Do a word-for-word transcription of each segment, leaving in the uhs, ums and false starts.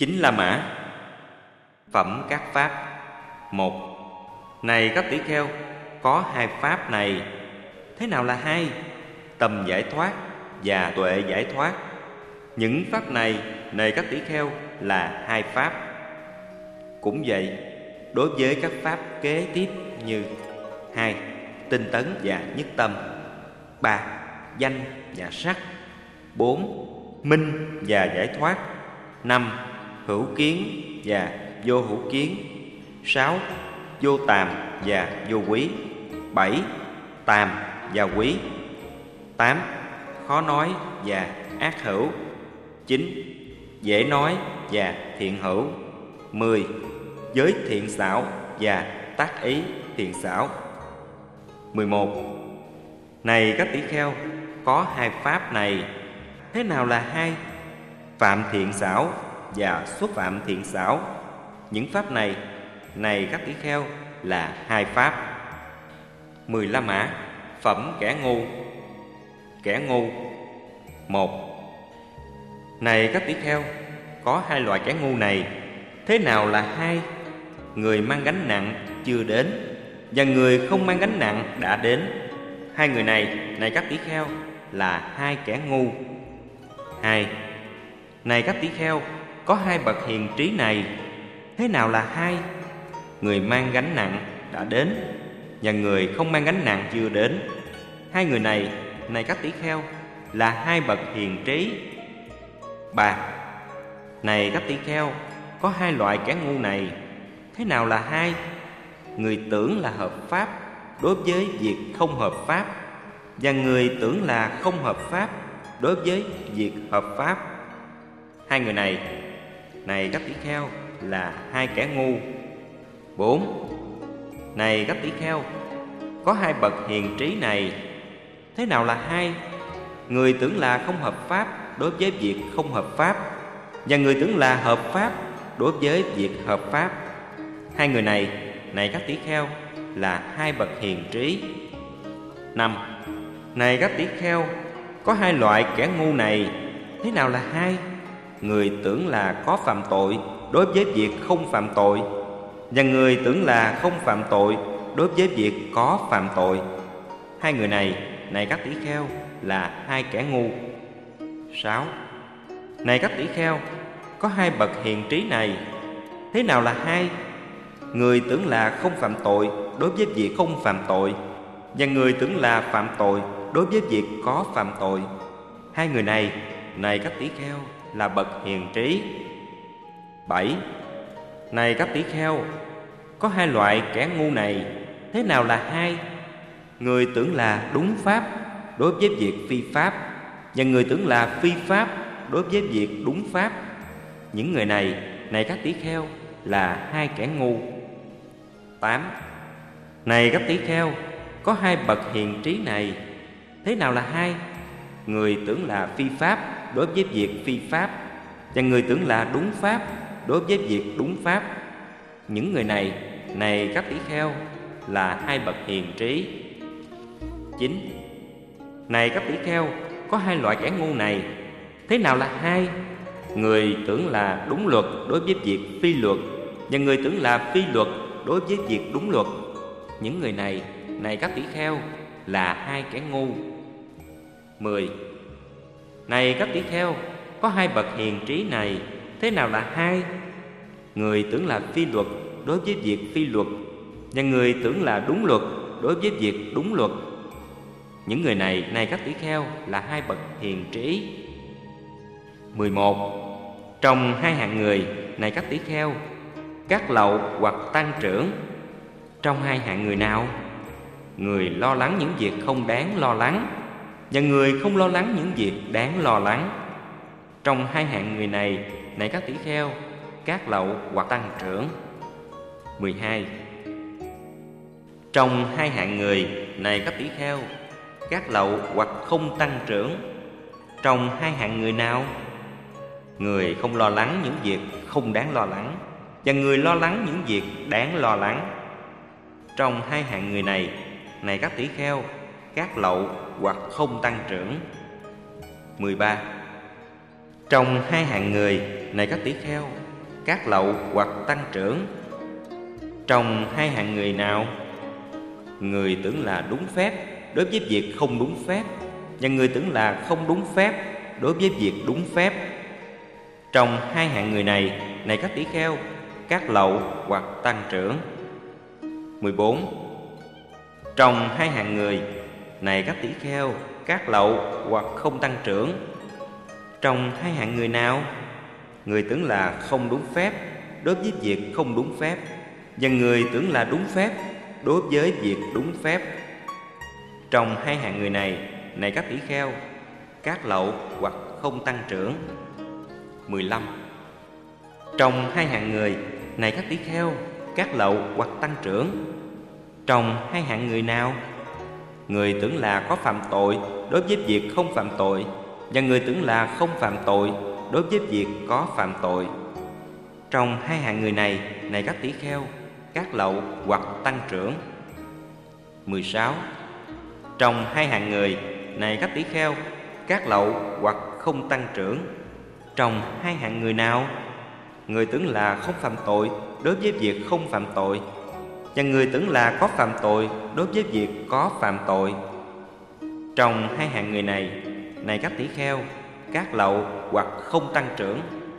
Chính La Mã. Phẩm các pháp. Một. Này các tỷ kheo, có hai pháp này. Thế nào là hai? Tâm giải thoát và tuệ giải thoát. Những pháp này, này các tỷ kheo, là hai pháp. Cũng vậy, đối với các pháp kế tiếp như hai. Tinh tấn và nhất tâm. Ba. Danh và sắc. Bốn. Minh và giải thoát. Năm. Hữu kiến và vô hữu kiến. Sáu. Vô tàm và vô quý. Bảy. Tàm và quý. Tám. Khó nói và ác hữu. Chín. Dễ nói và thiện hữu. Mười. Giới thiện xảo và tác ý thiện xảo. Mười một. Này các tỷ kheo, có hai pháp này. Thế nào là hai? Phạm thiện xảo và xuất phạm thiện xảo. Những pháp này, này các tỷ kheo, là hai pháp. Mười La Mã. Phẩm kẻ ngu. Kẻ ngu. Một. Này các tỷ kheo, có hai loại kẻ ngu này. Thế nào là hai? Người mang gánh nặng chưa đến và người không mang gánh nặng đã đến. Hai người này, này các tỷ kheo, là hai kẻ ngu. Hai. Này các tỷ kheo, có hai bậc hiền trí này. Thế nào là hai? Người mang gánh nặng đã đến và người không mang gánh nặng chưa đến. Hai người này, này các tỷ kheo, là hai bậc hiền trí. Ba. Này các tỷ kheo, có hai loại kẻ ngu này. Thế nào là hai? Người tưởng là hợp pháp đối với việc không hợp pháp, và người tưởng là không hợp pháp đối với việc hợp pháp. Hai người này, này các tỷ kheo, là hai kẻ ngu. Bốn. Này các tỷ kheo, có hai bậc hiền trí này. Thế nào là hai? Người tưởng là không hợp pháp đối với việc không hợp pháp, và người tưởng là hợp pháp đối với việc hợp pháp. Hai người này, này các tỷ kheo, là hai bậc hiền trí. Năm. Này các tỷ kheo, có hai loại kẻ ngu này. Thế nào là hai? Người tưởng là có phạm tội đối với việc không phạm tội, và người tưởng là không phạm tội đối với việc có phạm tội. Hai người này, này các tỷ kheo, là hai kẻ ngu. Sáu. Này các tỷ kheo, có hai bậc hiền trí này. Thế nào là hai? Người tưởng là không phạm tội đối với việc không phạm tội, và người tưởng là phạm tội đối với việc có phạm tội. Hai người này, này các tỷ kheo, là bậc hiền trí. Bảy. Này các tỷ kheo, có hai loại kẻ ngu này. Thế nào là hai? Người tưởng là đúng pháp đối với việc phi pháp, và người tưởng là phi pháp đối với việc đúng pháp. Những người này, này các tỷ kheo, là hai kẻ ngu. Tám. Này các tỷ kheo, có hai bậc hiền trí này. Thế nào là hai? Người tưởng là phi pháp đối với việc phi pháp, và người tưởng là đúng pháp đối với việc đúng pháp. Những người này, này các tỷ kheo, là hai bậc hiền trí. Chín. Này các tỷ kheo, có hai loại kẻ ngu này. Thế nào là hai? Người tưởng là đúng luật đối với việc phi luật, và người tưởng là phi luật đối với việc đúng luật. Những người này, này các tỷ kheo, là hai kẻ ngu. Mười. Này các tỷ kheo, có hai bậc hiền trí này. Thế nào là hai? Người tưởng là phi luật đối với việc phi luật, và người tưởng là đúng luật đối với việc đúng luật. Những người này, này các tỷ kheo, là hai bậc hiền trí. Mười một. Trong hai hạng người, này các tỷ kheo, các lậu hoặc tăng trưởng. Trong hai hạng người nào? Người lo lắng những việc không đáng lo lắng, và người không lo lắng những việc đáng lo lắng. Trong hai hạng người này, này các tỷ kheo, các lậu hoặc tăng trưởng. Mười hai. Trong hai hạng người, này các tỷ kheo, các lậu hoặc không tăng trưởng. Trong hai hạng người nào? Người không lo lắng những việc không đáng lo lắng, và người lo lắng những việc đáng lo lắng. Trong hai hạng người này, này các tỷ kheo, các lậu hoặc không tăng trưởng. Mười ba. Trong hai hạng người, này các tỷ kheo, các lậu hoặc tăng trưởng. Trong hai hạng người nào? Người tưởng là đúng phép đối với việc không đúng phép, và người tưởng là không đúng phép đối với việc đúng phép. Trong hai hạng người này, này các tỷ kheo, các lậu hoặc tăng trưởng. mười bốn. Trong hai hạng người, này các tỷ kheo, các lậu hoặc không tăng trưởng. Trong hai hạng người nào? Người tưởng là không đúng phép đối với việc không đúng phép, và người tưởng là đúng phép đối với việc đúng phép. Trong hai hạng người này, này các tỷ kheo, các lậu hoặc không tăng trưởng. mười lăm. Trong hai hạng người, này các tỷ kheo, các lậu hoặc tăng trưởng. Trong hai hạng người nào? Người tưởng là có phạm tội đối với việc không phạm tội, và người tưởng là không phạm tội đối với việc có phạm tội. Trong hai hạng người này, này các tỷ kheo, các lậu hoặc tăng trưởng. mười sáu. Trong hai hạng người, này các tỷ kheo, các lậu hoặc không tăng trưởng. Trong hai hạng người nào? Người tưởng là không phạm tội đối với việc không phạm tội, và người tưởng là có phạm tội đối với việc có phạm tội. Trong hai hạng người này, này các tỷ kheo, các lậu hoặc không tăng trưởng.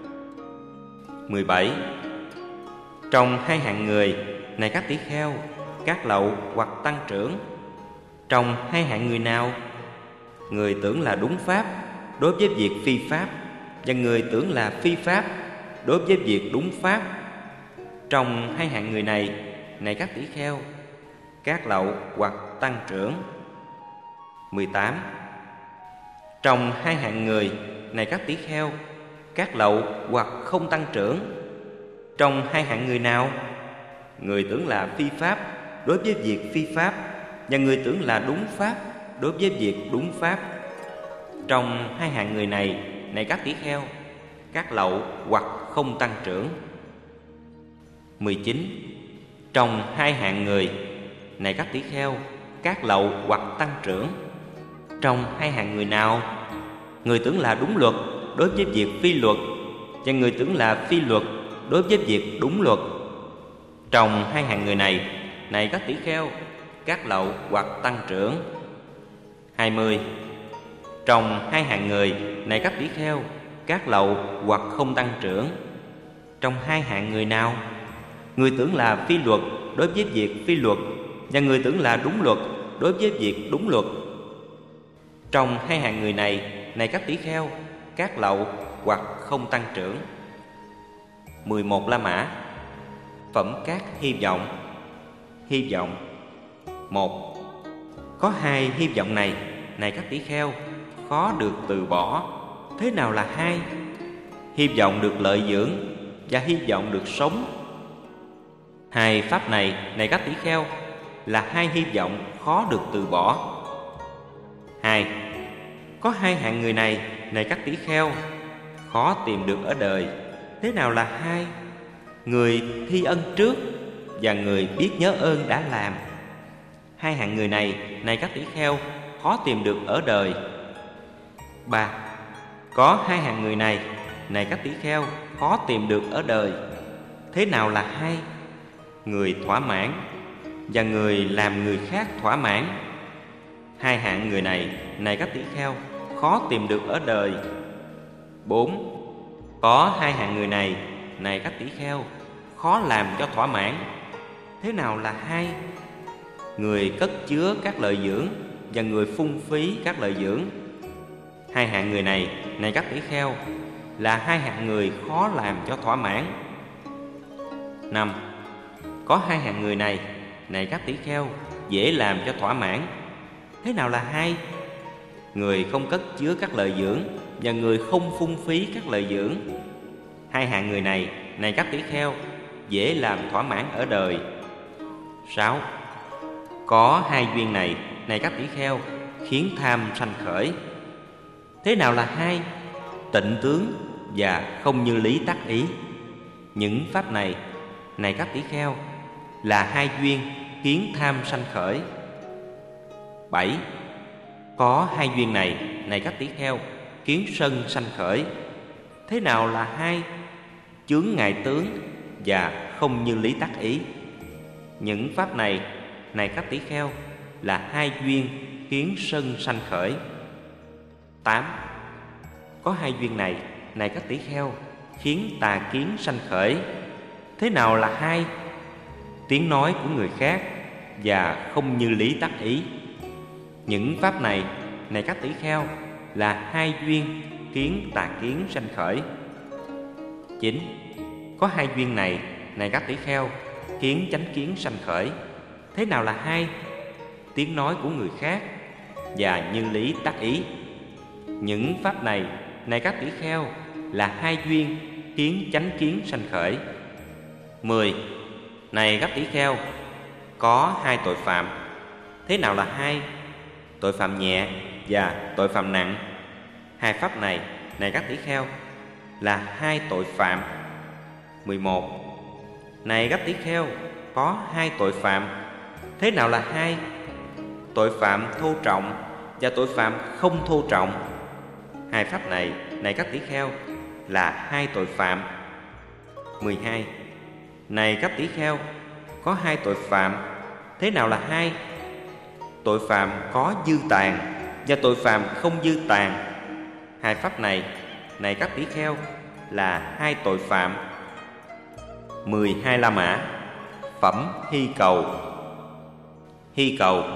mười bảy. Trong hai hạng người, này các tỷ kheo, các lậu hoặc tăng trưởng. Trong hai hạng người nào? Người tưởng là đúng pháp đối với việc phi pháp, và người tưởng là phi pháp đối với việc đúng pháp. Trong hai hạng người này, này các tỷ kheo, các lậu hoặc tăng trưởng. mười tám. Trong hai hạng người, này các tỷ kheo, các lậu hoặc không tăng trưởng. Trong hai hạng người nào? Người tưởng là phi pháp đối với việc phi pháp, và người tưởng là đúng pháp đối với việc đúng pháp. Trong hai hạng người này, này các tỷ kheo, các lậu hoặc không tăng trưởng. mười chín. Trong hai hạng người, này các tỷ kheo, các lậu hoặc tăng trưởng. Trong hai hạng người nào? Người tưởng là đúng luật đối với việc phi luật, và người tưởng là phi luật đối với việc đúng luật. Trong hai hạng người này, này các tỷ kheo, các lậu hoặc tăng trưởng. hai mươi. Trong hai hạng người, này các tỷ kheo, các lậu hoặc không tăng trưởng. Trong hai hạng người nào? Người tưởng là phi luật đối với việc phi luật, và người tưởng là đúng luật đối với việc đúng luật. Trong hai hạng người này, này các tỷ kheo, các lậu hoặc không tăng trưởng. mười một La Mã. Phẩm các hy vọng. Hy vọng. Một. Có hai hy vọng này, này các tỷ kheo, khó được từ bỏ. Thế nào là hai? Hy vọng được lợi dưỡng và hy vọng được sống. Hai pháp này, này các tỷ kheo, là hai hy vọng khó được từ bỏ. Hai. Có hai hạng người này, này các tỷ kheo, khó tìm được ở đời. Thế nào là hai? Người thi ân trước và người biết nhớ ơn đã làm. Hai hạng người này, này các tỷ kheo, khó tìm được ở đời. Ba. Có hai hạng người này, này các tỷ kheo, khó tìm được ở đời. Thế nào là hai? Người thỏa mãn và người làm người khác thỏa mãn. Hai hạng người này, này các tỷ kheo, khó tìm được ở đời. Bốn. Có hai hạng người này, này các tỷ kheo, khó làm cho thỏa mãn. Thế nào là hai? Người cất chứa các lợi dưỡng và người phung phí các lợi dưỡng. Hai hạng người này, này các tỷ kheo, là hai hạng người khó làm cho thỏa mãn. Năm. Có hai hạng người này, này các tỷ kheo, dễ làm cho thỏa mãn. Thế nào là hai? Người không cất chứa các lợi dưỡng và người không phung phí các lợi dưỡng. Hai hạng người này, này các tỷ kheo, dễ làm thỏa mãn ở đời. Sáu. Có hai duyên này, này các tỷ kheo, khiến tham sanh khởi. Thế nào là hai? Tịnh tướng và không như lý tác ý. Những pháp này, này các tỷ kheo, là hai duyên khiến tham sanh khởi. Bảy. Có hai duyên này, này các tỷ kheo, khiến sân sanh khởi. Thế nào là hai? chướng ngại tướng và không như lý tác ý. Những pháp này, này các tỷ kheo, là hai duyên khiến sân sanh khởi. Tám. Có hai duyên này, này các tỷ kheo, khiến tà kiến sanh khởi. Thế nào là hai? Tiếng nói của người khác và không như lý tác ý. Những pháp này, này các tỷ kheo, là hai duyên khiến tà kiến sanh khởi. Chín. Có hai duyên này, này các tỷ kheo, khiến chánh kiến sanh khởi. Thế nào là hai? Tiếng nói của người khác và như lý tác ý. Những pháp này, này các tỷ kheo, là hai duyên khiến chánh kiến sanh khởi. Mười. Này các tỷ kheo, có hai tội phạm. Thế nào là hai? Tội phạm nhẹ và tội phạm nặng. Hai pháp này, này các tỷ kheo, là hai tội phạm. Mười một. Này các tỷ kheo, có hai tội phạm. Thế nào là hai? Tội phạm thô trọng và tội phạm không thô trọng. Hai pháp này, này các tỷ kheo, là hai tội phạm. Mười hai. Này các tỷ kheo, có hai tội phạm. Thế nào là hai? Tội phạm có dư tàn và tội phạm không dư tàn. Hai pháp này, này các tỷ kheo, là hai tội phạm. Mười hai La Mã. Phẩm hy cầu. Hy cầu.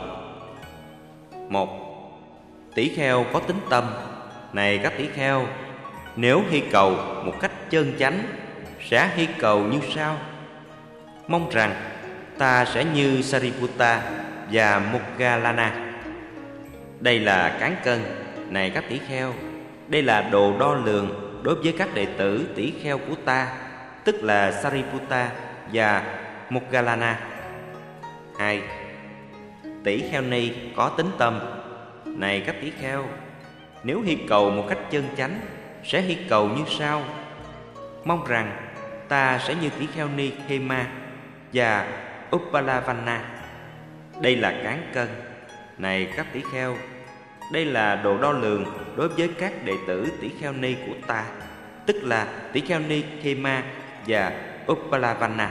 Một. Tỷ kheo có tính tâm. Này các tỷ kheo, nếu hy cầu một cách chân chánh, sẽ hy cầu như sau: mong rằng ta sẽ như Sariputta và Moggallana. Đây là cán cân, này các tỷ kheo. Đây là đồ đo lường đối với các đệ tử tỷ kheo của ta, tức là Sariputta và Moggallana. Hai. Tỷ kheo ni có tính tâm. Này các tỷ kheo, nếu hy cầu một cách chân chánh, sẽ hy cầu như sau: mong rằng ta sẽ như tỷ kheo ni Khema và Uppalavanna. Đây là cán cân, này các tỷ kheo. Đây là đồ đo lường đối với các đệ tử tỷ kheo ni của ta, tức là tỷ kheo ni Khema và Uppalavanna.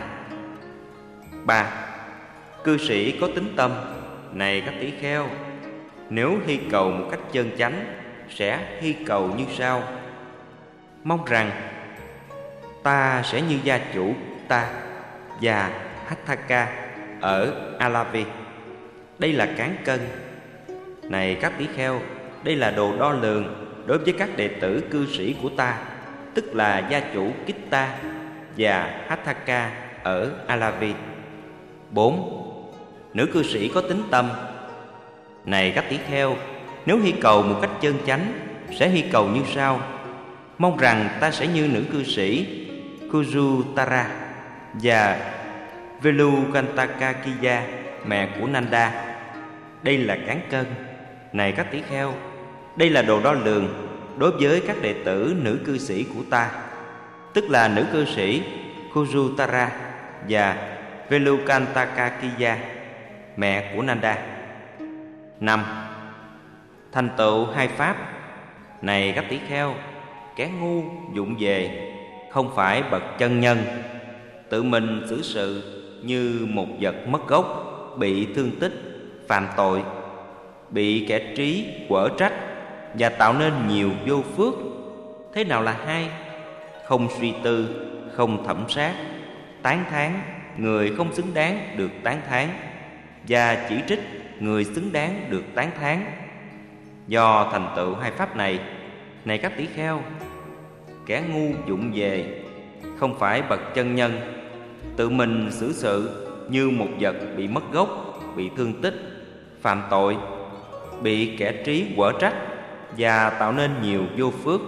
Ba. Cư sĩ có tính tâm. Này các tỷ kheo, nếu hy cầu một cách chân chánh, sẽ hy cầu như sau: mong rằng ta sẽ như gia chủ ta và Hatthaka ở Alavi. Đây là cán cân, này các tỷ kheo. Đây là đồ đo lường đối với các đệ tử cư sĩ của ta, tức là gia chủ Kitta và Hatthaka ở Alavi. Bốn. Nữ cư sĩ có tính tâm. Này các tỷ kheo, nếu hy cầu một cách chân chánh, sẽ hy cầu như sau: mong rằng ta sẽ như nữ cư sĩ Kujutara và Velukantakakiya, mẹ của Nanda. Đây là cán cân, này các tỷ kheo. Đây là đồ đo lường đối với các đệ tử nữ cư sĩ của ta, tức là nữ cư sĩ Kujutara và Velukantakakiya, mẹ của Nanda. Năm. Thành tựu hai pháp. Này các tỷ kheo, kẻ ngu vụng về, không phải bậc chân nhân, tự mình xử sự như một vật mất gốc, bị thương tích, phạm tội, bị kẻ trí quở trách và tạo nên nhiều vô phước. Thế nào là hai? Không suy tư, không thẩm sát, tán thán người không xứng đáng được tán thán, và chỉ trích người xứng đáng được tán thán. Do thành tựu hai pháp này, này các tỷ kheo, kẻ ngu vụng về, không phải bậc chân nhân, tự mình xử sự như một vật bị mất gốc, bị thương tích, phạm tội, bị kẻ trí quở trách và tạo nên nhiều vô phước.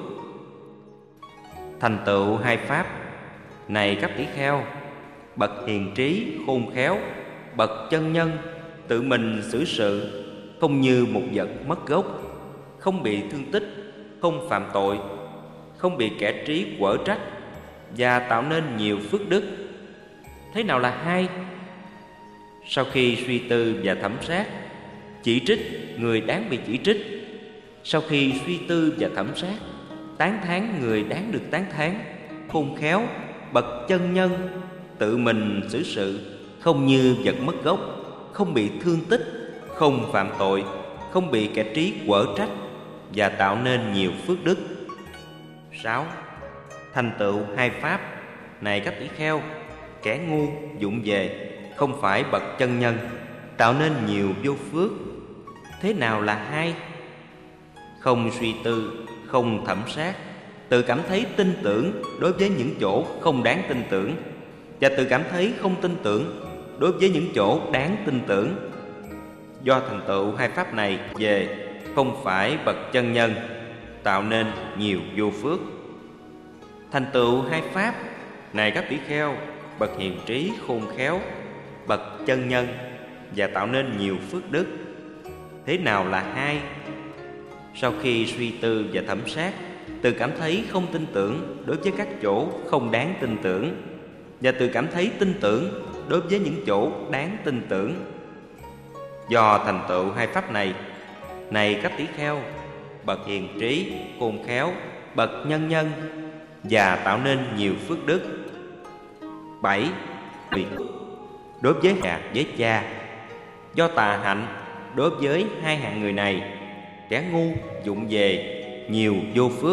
Thành tựu hai pháp. Này các tỷ kheo, bậc hiền trí khôn khéo, bậc chân nhân, tự mình xử sự không như một vật mất gốc, không bị thương tích, không phạm tội, không bị kẻ trí quở trách và tạo nên nhiều phước đức. Thế nào là hai? Sau khi suy tư và thẩm sát, chỉ trích người đáng bị chỉ trích. Sau khi suy tư và thẩm sát, tán thán người đáng được tán thán, khôn khéo, bậc chân nhân, tự mình xử sự, không như vật mất gốc, không bị thương tích, không phạm tội, không bị kẻ trí quở trách, và tạo nên nhiều phước đức. Sáu. Thành tựu hai pháp này các tỷ kheo, kẻ ngu vụng về, không phải bậc chân nhân, tạo nên nhiều vô phước. Thế nào là hai? Không suy tư, không thẩm sát, tự cảm thấy tin tưởng đối với những chỗ không đáng tin tưởng, và tự cảm thấy không tin tưởng đối với những chỗ đáng tin tưởng. Do thành tựu hai pháp này về, không phải bậc chân nhân, tạo nên nhiều vô phước. Thành tựu hai pháp này các tỷ kheo, bậc hiền trí khôn khéo, bậc chân nhân, và tạo nên nhiều phước đức. Thế nào là hai? Sau khi suy tư và thẩm sát, tự cảm thấy không tin tưởng đối với các chỗ không đáng tin tưởng, và tự cảm thấy tin tưởng đối với những chỗ đáng tin tưởng. Do thành tựu hai pháp này, này các tỷ kheo, bậc hiền trí khôn khéo, bậc nhân nhân, và tạo nên nhiều phước đức. Bảy. Đối với hạt với cha, do tà hạnh đối với hai hạng người này, kẻ ngu vụng về, nhiều vô phước.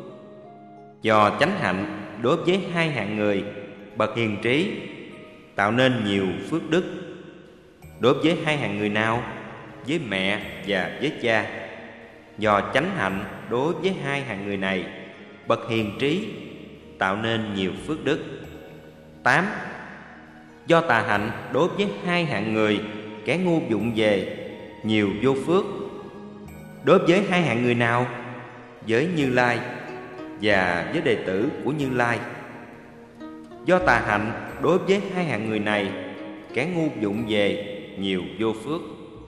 Do chánh hạnh đối với hai hạng người, bậc hiền trí, tạo nên nhiều phước đức. Đối với hai hạng người nào? Với mẹ và với cha. Do chánh hạnh đối với hai hạng người này, bậc hiền trí, tạo nên nhiều phước đức. Tám. Do tà hạnh đối với hai hạng người, kẻ ngu vụng về, nhiều vô phước. Đối với hai hạng người nào? Với Như Lai và với đệ tử của Như Lai. Do tà hạnh đối với hai hạng người này, kẻ ngu vụng về, nhiều vô phước.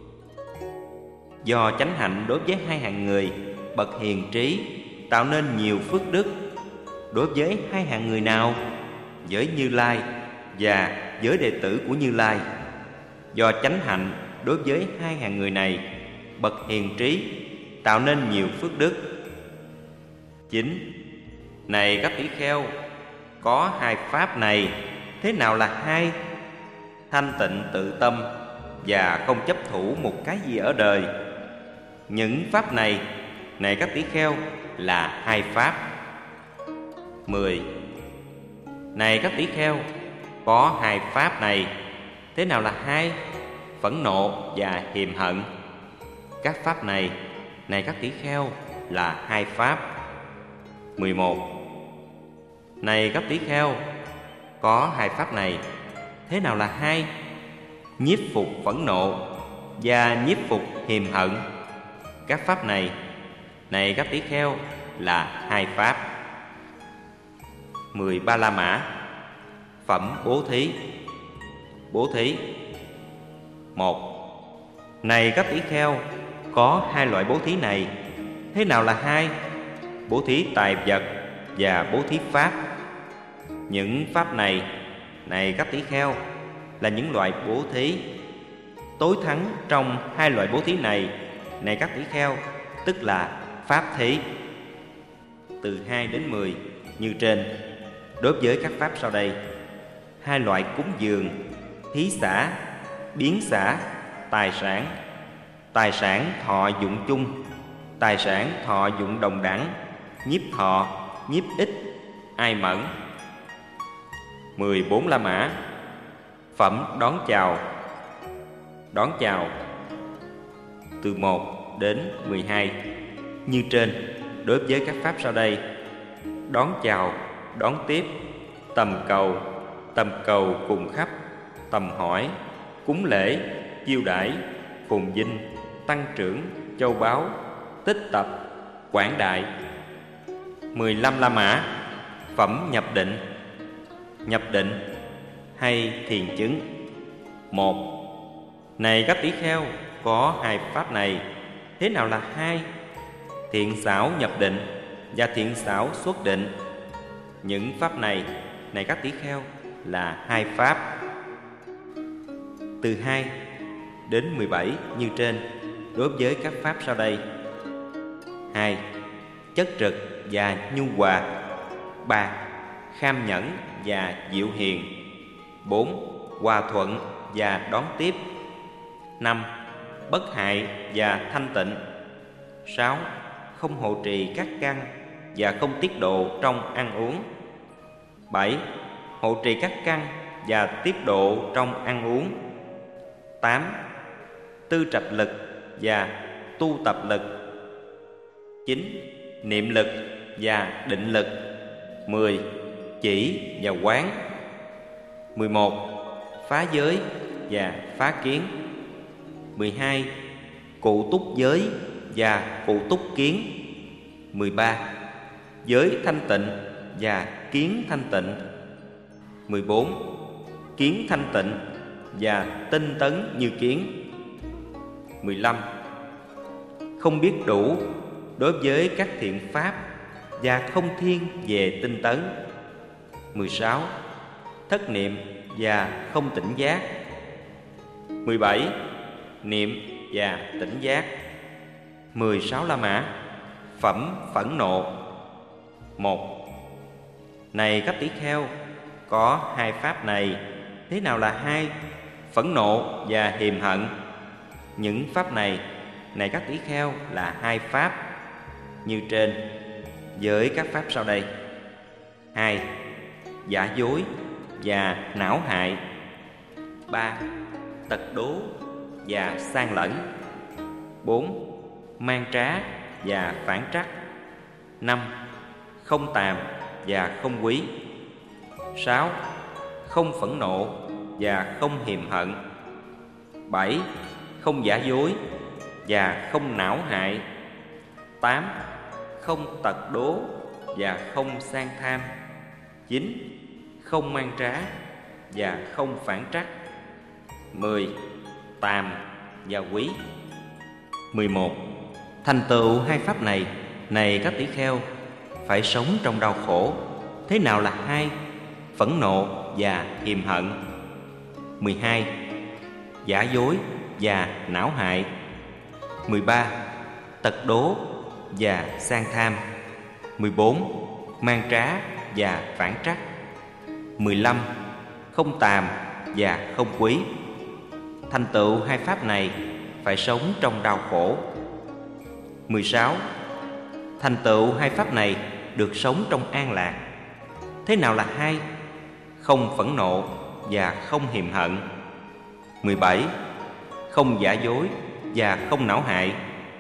Do chánh hạnh đối với hai hạng người, bậc hiền trí, tạo nên nhiều phước đức. Đối với hai hạng người nào? Với Như Lai và với đệ tử của Như Lai. Do chánh hạnh đối với hai hạng người này, bậc hiền trí, tạo nên nhiều phước đức. Chín. Này các tỷ kheo, có hai pháp này, thế nào là hai? Thanh tịnh tự tâm và không chấp thủ một cái gì ở đời. Những pháp này, này các tỷ kheo, là hai pháp. Mười. Này các tỷ kheo, có hai pháp này, thế nào là hai? Phẫn nộ và hiềm hận. Các pháp này, này các tỷ kheo, là hai pháp. Mười một. Này các tỷ kheo, có hai pháp này, thế nào là hai? Nhiếp phục phẫn nộ và nhiếp phục hiềm hận. Các pháp này, này các tỷ kheo, là hai pháp. Mười ba la mã. Phẩm bố thí. Bố thí. Một. Này các tỷ kheo, có hai loại bố thí này, thế nào là hai? Bố thí tài vật và bố thí pháp. Những pháp này, này các tỷ kheo, là những loại bố thí. Tối thắng trong hai loại bố thí này, này các tỷ kheo, tức là pháp thí. Từ hai đến mười như trên. Đối với các pháp sau đây: hai loại cúng dường, thí xả, biến xả, tài sản. Tài sản thọ dụng chung, tài sản thọ dụng đồng đẳng, nhiếp thọ, nhiếp ích, ai mẫn. Mười bốn la mã. Phẩm đón chào. Đón chào. Từ một đến mười hai như trên. Đối với các pháp sau đây: đón chào, đón tiếp, tầm cầu, tầm cầu cùng khắp, tầm hỏi, cúng lễ, chiêu đãi, phồn vinh, tăng trưởng, châu báu, tích tập, quảng đại. Mười lăm la mã. Phẩm nhập định. Nhập định hay thiền chứng. Một. Này các tỷ kheo, có hai pháp này, thế nào là hai? Thiện xảo nhập định và thiện xảo xuất định. Những pháp này, này các tỷ kheo, là hai pháp. Từ hai đến mười bảy như trên. Đối với các pháp sau đây: hai. Chất trực và nhu hòa. Ba. kham nhẫn và dịu hiền. Bốn. Hòa thuận và đón tiếp. Năm. Bất hại và thanh tịnh. Sáu. Không hộ trì các căn và không tiết độ trong ăn uống. Bảy. Hộ trì các căn và tiết độ trong ăn uống. Tám. Tư trạch lực và tu tập lực. Chín. Niệm lực và định lực. Mười. Chỉ và quán. Mười một. Phá giới và phá kiến. Mười hai. Cụ túc giới và cụ túc kiến. Mười ba. Giới thanh tịnh và kiến thanh tịnh. Mười bốn. Kiến thanh tịnh và tinh tấn như kiến. Mười lăm. Không biết đủ đối với các thiện pháp và không thiên về tinh tấn. Mười sáu. Thất niệm và không tỉnh giác. Mười bảy. Niệm và tỉnh giác. Mười sáu la mã. Phẩm phẫn nộ. Một. Này các tỷ kheo, có hai pháp này. Thế nào là hai? Phẫn nộ và hiềm hận. Những pháp này, này các tỷ kheo, là hai pháp như trên với các pháp sau đây. Hai. Giả dối và não hại. Ba. Tật đố và sang lẫn. Bốn. Mang trá và phản trắc. Năm. Không tàm và không quý. Sáu. Không phẫn nộ và không hiềm hận. Bảy. Không giả dối và không não hại. Tám. Không tật đố và không sang tham. Chín. Không mang trá và không phản trắc. Mười. Tàm và quý. Mười một. Thành tựu hai pháp này, này các tỷ kheo, phải sống trong đau khổ. Thế nào là hai? Phẫn nộ và hiềm hận. Mười hai. Giả dối và não hại. Mười ba. Tật đố và sang tham. Mười bốn. Mang trá và phản trắc. Mười lăm. Không tàm và không quý. Thành tựu hai pháp này phải sống trong đau khổ. Mười sáu. Thành tựu hai pháp này được sống trong an lạc. Thế nào là hai? Không phẫn nộ và không hiềm hận. Mười bảy. Không giả dối và không não hại.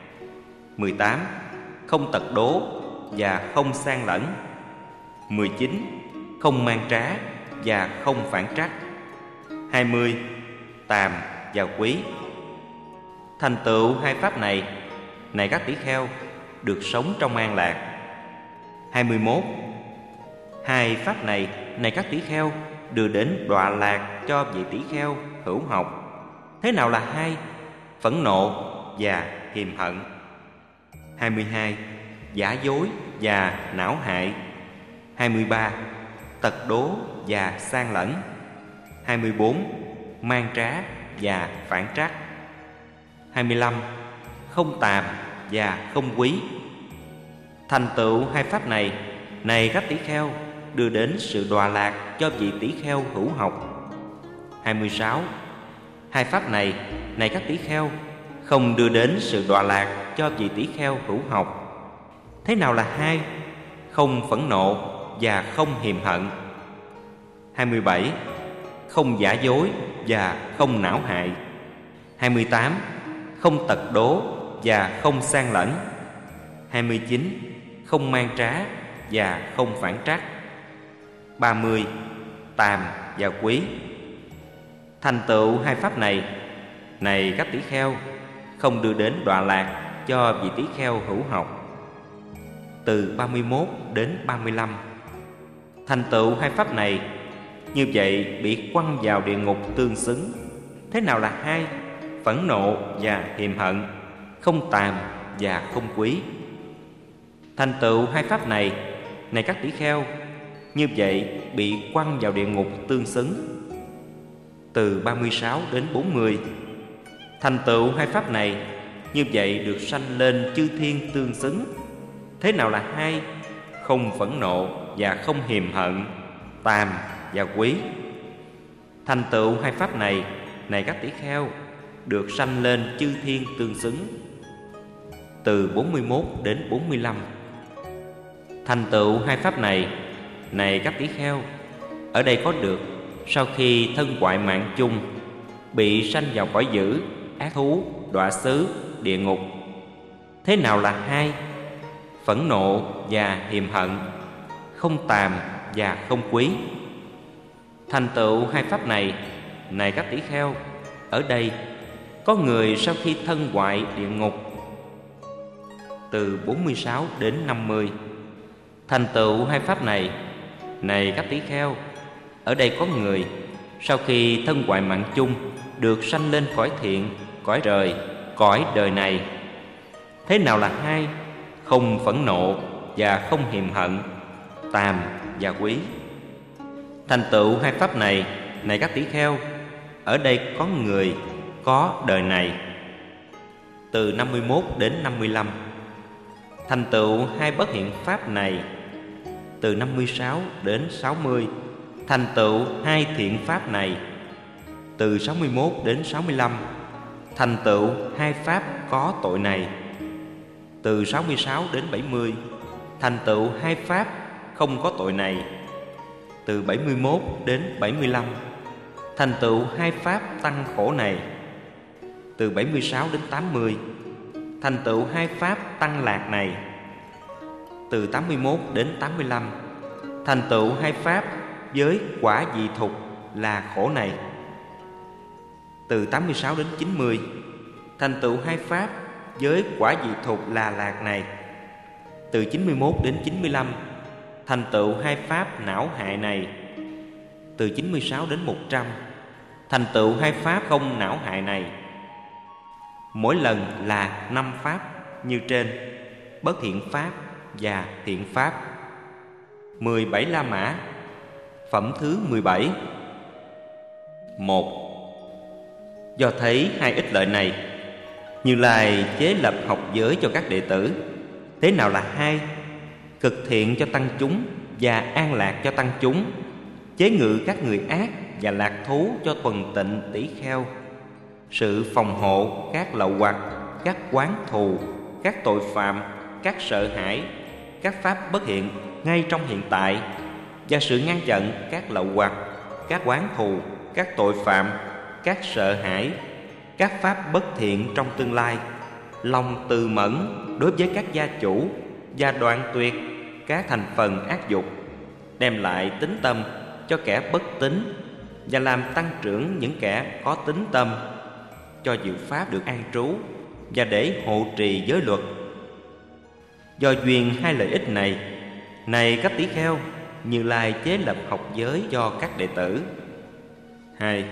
Mười tám. Không tật đố và không sang lẫn. Mười chín. Không mang trá và không phản trắc. Hai mươi. Tàm và quý. Thành tựu hai pháp này, này các tỷ kheo, được sống trong an lạc. Hai mươi mốt. Hai pháp này, này các tỷ kheo, đưa đến đọa lạc cho vị tỷ kheo hữu học. Thế nào là hai? Phẫn nộ và hiềm hận. Hai mươi hai. Giả dối và não hại. Hai mươi ba. Tật đố và sang lẫn. Hai mươi bốn. Mang trá và phản trắc. Hai mươi lăm. Không tàm và không quý. Thành tựu hai pháp này, này các tỷ kheo, đưa đến sự đọa lạc cho vị tỷ kheo hữu học. Hai mươi sáu. Hai pháp này, này các tỷ kheo, không đưa đến sự đọa lạc cho vị tỷ kheo hữu học. Thế nào là hai? Không phẫn nộ và không hiềm hận. Hai mươi bảy. Không giả dối và không não hại. Hai mươi tám. Không tật đố và không sang lẫn. Hai mươi chín. Không mang trá và không phản trắc. Ba mươi. Tàm và quý. Thành tựu hai pháp này, này các tỷ kheo, không đưa đến đọa lạc cho vị tỷ kheo hữu học. Từ ba mươi mốt đến ba mươi lăm. Thành tựu hai pháp này, như vậy bị quăng vào địa ngục tương xứng. Thế nào là hai? Phẫn nộ và hiềm hận. Không tàm và không quý. Thành tựu hai pháp này, này các tỷ kheo, như vậy bị quăng vào địa ngục tương xứng. Từ ba mươi sáu đến bốn mươi. Thành tựu hai pháp này, như vậy được sanh lên chư thiên tương xứng. Thế nào là hai? Không phẫn nộ và không hiềm hận. tàm và quý. Thành tựu hai pháp này, này các tỷ kheo, được sanh lên chư thiên tương xứng. Từ bốn mươi mốt đến bốn mươi lăm. Thành tựu hai pháp này, này các tỷ kheo, ở đây có được sau khi thân hoại mạng chung, bị sanh vào cõi dữ, ác thú, đọa xứ, địa ngục. Thế nào là hai? Phẫn nộ và hiềm hận, không tàm và không quý. Thành tựu hai pháp này, này các tỷ kheo, ở đây có người sau khi thân hoại địa ngục. Từ bốn mươi sáu đến năm mươi. Thành tựu hai pháp này, này các tỷ kheo, ở đây có người sau khi thân hoại mạng chung, được sanh lên cõi thiện, cõi trời, cõi đời này. Thế nào là hai? Không phẫn nộ và không hiềm hận, tàm và quý. Thành tựu hai pháp này, này các tỷ kheo, ở đây có người có đời này. Từ năm mươi mốt đến năm mươi lăm. Thành tựu hai bất hiện pháp này. Từ năm mươi sáu đến sáu mươi. Thành tựu hai thiện pháp này. Từ sáu mươi mốt đến sáu mươi lăm. Thành tựu hai pháp có tội này. Từ sáu mươi sáu đến bảy mươi. Thành tựu hai pháp không có tội này. Từ bảy mươi mốt đến bảy mươi lăm. Thành tựu hai pháp tăng khổ này. Từ bảy mươi sáu đến tám mươi. Thành tựu hai pháp tăng lạc này. Từ tám mươi mốt đến tám mươi lăm. Thành tựu hai pháp với quả vị thục là khổ này. Từ tám mươi sáu đến chín mươi. Thành tựu hai pháp với quả vị thục là lạc này. Từ chín mươi mốt đến chín mươi lăm. Thành tựu hai pháp não hại này. Từ chín mươi sáu đến một trăm. Thành tựu hai pháp không não hại này. Mỗi lần là năm pháp như trên: bất thiện pháp và thiện pháp. Mười bảy La Mã. Phẩm thứ mười bảy. Một. Do thấy hai ích lợi này, Như Lai chế lập học giới cho các đệ tử. Thế nào là hai? Cực thiện cho tăng chúng và an lạc cho tăng chúng, chế ngự các người ác và lạc thú cho thuần tịnh tỷ kheo, sự phòng hộ các lậu hoặc, các quán thù, các tội phạm, các sợ hãi, các pháp bất hiện ngay trong hiện tại, và sự ngăn chặn các lậu hoặc, các quán thù, các tội phạm, các sợ hãi, các pháp bất thiện trong tương lai. Lòng từ mẫn đối với các gia chủ và đoạn tuyệt các thành phần ác dục, đem lại tính tâm cho kẻ bất tín và làm tăng trưởng những kẻ có tính tâm, cho diệu pháp được an trú và để hộ trì giới luật. Do duyên hai lợi ích này, này các tỷ kheo, Như Lai chế lập học giới cho các đệ tử. Hai.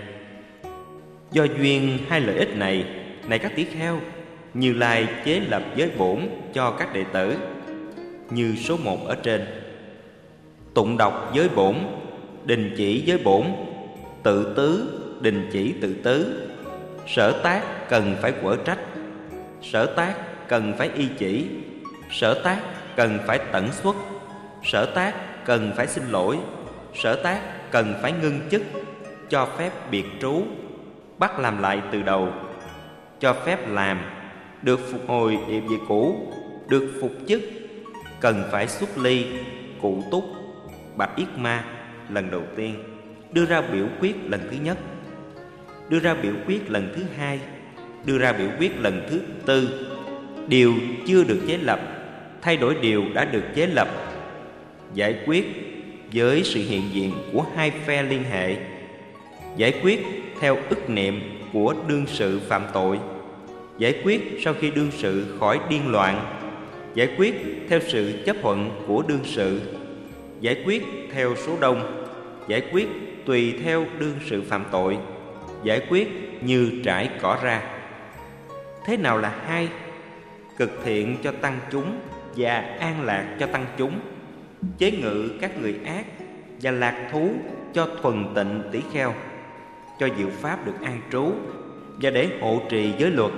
Do duyên hai lợi ích này, này các tỷ kheo, Như Lai chế lập giới bổn cho các đệ tử. Như số một ở trên: tụng đọc giới bổn, đình chỉ giới bổn, tự tứ, đình chỉ tự tứ. Sở tác cần phải quở trách, sở tác cần phải y chỉ, sở tác cần phải tẩn xuất, sở tác cần phải xin lỗi, sở tác cần phải ngưng chức, cho phép biệt trú, bắt làm lại từ đầu, cho phép làm, được phục hồi địa vị cũ, được phục chức, cần phải xuất ly, cụ túc, bạch yết ma lần đầu tiên, đưa ra biểu quyết lần thứ nhất, đưa ra biểu quyết lần thứ hai, đưa ra biểu quyết lần thứ tư. Điều chưa được chế lập, thay đổi điều đã được chế lập, giải quyết với sự hiện diện của hai phe liên hệ, giải quyết theo ức niệm của đương sự phạm tội, giải quyết sau khi đương sự khỏi điên loạn, giải quyết theo sự chấp thuận của đương sự, giải quyết theo số đông, giải quyết tùy theo đương sự phạm tội, giải quyết như trải cỏ ra. Thế nào là hai? Cực thiện cho tăng chúng và an lạc cho tăng chúng, chế ngự các người ác và lạc thú cho thuần tịnh tỷ kheo, cho diệu pháp được an trú và để hộ trì giới luật.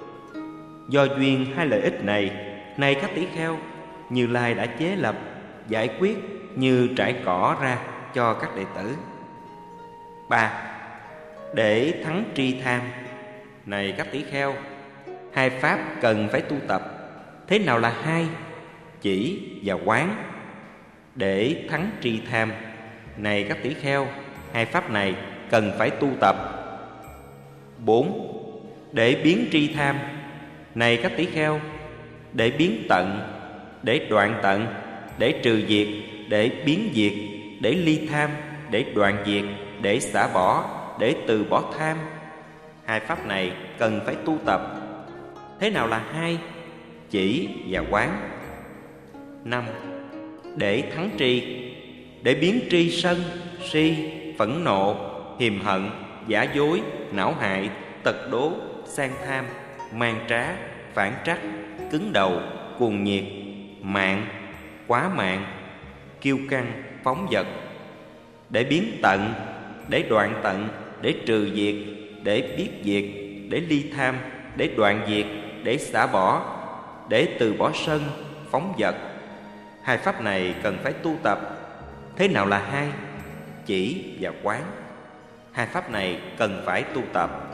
Do duyên hai lợi ích này, này các tỷ kheo, Như Lai đã chế lập, giải quyết như trải cỏ ra cho các đệ tử. Ba. Để thắng tri tham. Này các tỷ kheo, hai pháp cần phải tu tập. Thế nào là hai? Chỉ và quán. Để thắng tri tham. Này các tỷ kheo, hai pháp này cần phải tu tập. Bốn. Để biến tri tham. Này các tỷ kheo, để biến tận, để đoạn tận, để trừ diệt, để biến diệt, để ly tham, để đoạn diệt, để xả bỏ, để từ bỏ tham. Hai pháp này cần phải tu tập. Thế nào là hai? Chỉ và quán. Năm. Để thắng tri. Để biến tri sân, si, phẫn nộ, hiềm hận, giả dối, não hại, tật đố, sang tham, man trá, phản trắc, cứng đầu, cuồng nhiệt, mạn, quá mạn, kiêu căng, phóng dật. Để biến tận, để đoạn tận, để trừ diệt, để biết diệt, để ly tham, để đoạn diệt, để xả bỏ, để từ bỏ sân, phóng dật. Hai pháp này cần phải tu tập. Thế nào là hai? Chỉ và quán. Hai pháp này cần phải tu tập.